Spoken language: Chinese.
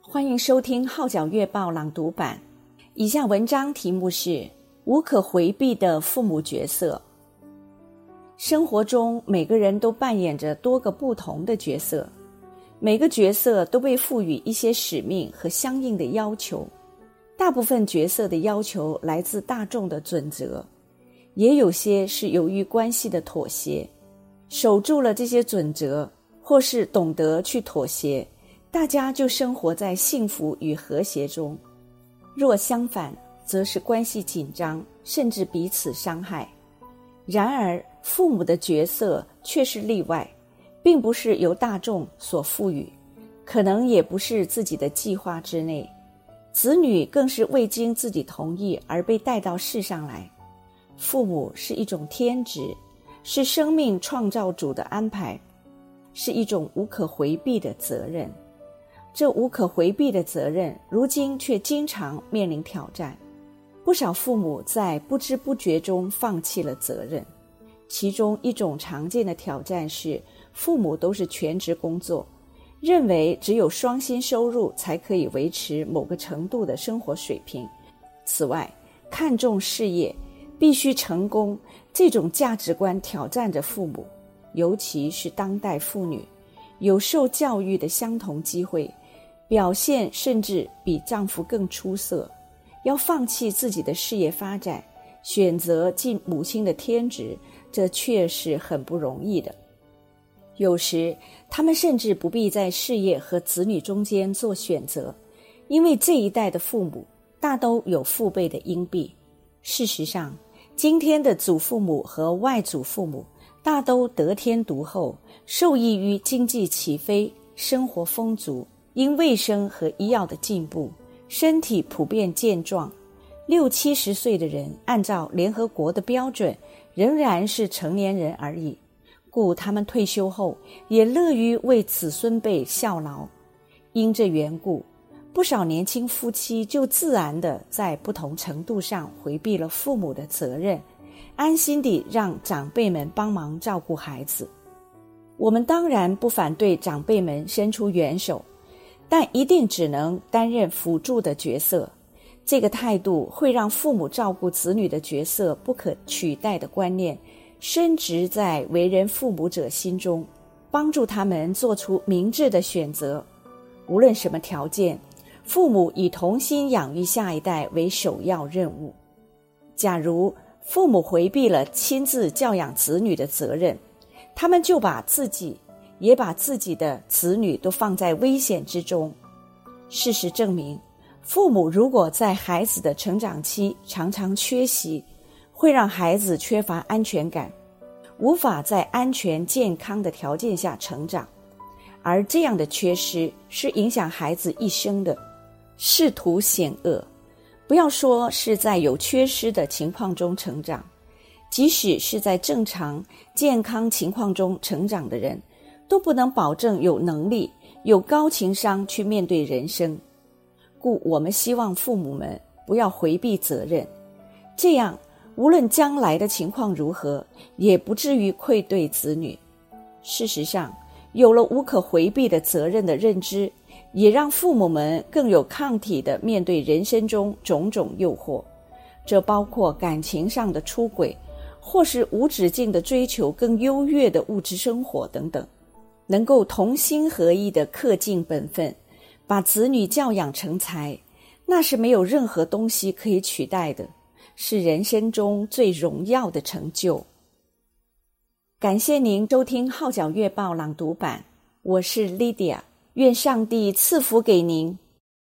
欢迎收听号角月报朗读版。以下文章题目是无可回避的父母角色。生活中每个人都扮演着多个不同的角色，每个角色都被赋予一些使命和相应的要求。大部分角色的要求来自大众的准则，也有些是由于关系的妥协。守住了这些准则，或是懂得去妥协，大家就生活在幸福与和谐中。若相反，则是关系紧张，甚至彼此伤害。然而，父母的角色却是例外，并不是由大众所赋予，可能也不是自己的计划之内。子女更是未经自己同意而被带到世上来。父母是一种天职，是生命创造主的安排，是一种无可回避的责任。这无可回避的责任，如今却经常面临挑战。不少父母在不知不觉中放弃了责任。其中一种常见的挑战是，父母都是全职工作，认为只有双薪收入才可以维持某个程度的生活水平。此外，看重事业，必须成功，这种价值观挑战着父母，尤其是当代妇女，有受教育的相同机会，表现甚至比丈夫更出色，要放弃自己的事业发展，选择尽母亲的天职，这确实很不容易的。有时他们甚至不必在事业和子女中间做选择，因为这一代的父母大都有父辈的荫庇。事实上，今天的祖父母和外祖父母大都得天独厚，受益于经济起飞，生活丰足，因卫生和医药的进步，身体普遍健壮。60-70岁的人按照联合国的标准仍然是成年人而已，故他们退休后也乐于为子孙辈效劳。因这缘故，不少年轻夫妻就自然地在不同程度上回避了父母的责任，安心地让长辈们帮忙照顾孩子。我们当然不反对长辈们伸出援手，但一定只能担任辅助的角色。这个态度会让父母照顾子女的角色不可取代的观念深植在为人父母者心中，帮助他们做出明智的选择。无论什么条件，父母以同心养育下一代为首要任务。假如父母回避了亲自教养子女的责任，他们就把自己也把自己的子女都放在危险之中。事实证明，父母如果在孩子的成长期常常缺席，会让孩子缺乏安全感，无法在安全健康的条件下成长，而这样的缺失是影响孩子一生的，仕途险恶。不要说是在有缺失的情况中成长，即使是在正常健康情况中成长的人，都不能保证有能力有高情商去面对人生。故我们希望父母们不要回避责任，这样无论将来的情况如何，也不至于愧对子女。事实上，有了无可回避的责任的认知，也让父母们更有抗体地面对人生中种种诱惑，这包括感情上的出轨，或是无止境地追求更优越的物质生活等等，能够同心合意地恪尽本分，把子女教养成才，那是没有任何东西可以取代的，是人生中最荣耀的成就。感谢您收听号角月报朗读版，我是 Lydia， 愿上帝赐福给您。